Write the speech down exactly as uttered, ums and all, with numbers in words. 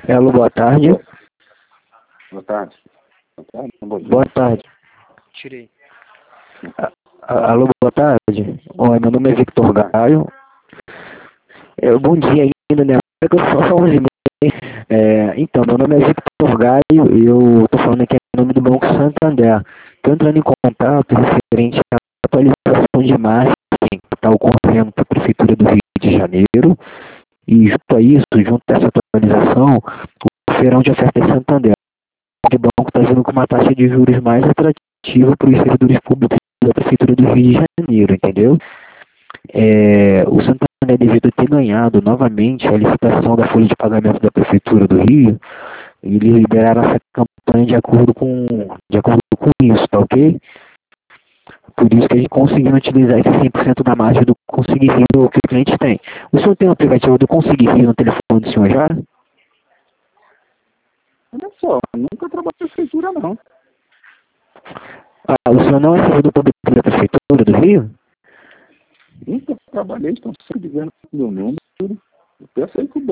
Alô, boa tarde. Boa tarde. Boa tarde. Bom dia. Boa tarde. Tirei. A- a- Alô, boa tarde. Oi, meu nome é Victor Gaio. É, bom dia ainda, né? É que eu só só onze e meia. É, então, meu nome é Victor Gaio e eu tô falando aqui em nome do Banco Santander. Tô entrando em contato referente à atualização de marketing que está ocorrendo para a Prefeitura do Rio de Janeiro. E junto a isso, junto a essa atualização, o Feirão de Ofertas Santander. O banco está vindo com uma taxa de juros mais atrativa para os servidores públicos da Prefeitura do Rio de Janeiro, entendeu? É, o Santander, devido a ter ganhado novamente a licitação da folha de pagamento da Prefeitura do Rio, eles liberaram essa campanha de acordo com, de acordo com isso, tá ok? Por isso que a gente conseguiu utilizar esse cem por cento da margem do Conseguir Rio que o cliente tem. O senhor tem um aplicativo do Conseguir Rio no telefone do senhor já? Olha só, nunca trabalhei na prefeitura, não. Ah, o senhor não é servidor público da Prefeitura do Rio? Nunca trabalhei, estão sempre dizendo meu número. Eu peço aí que o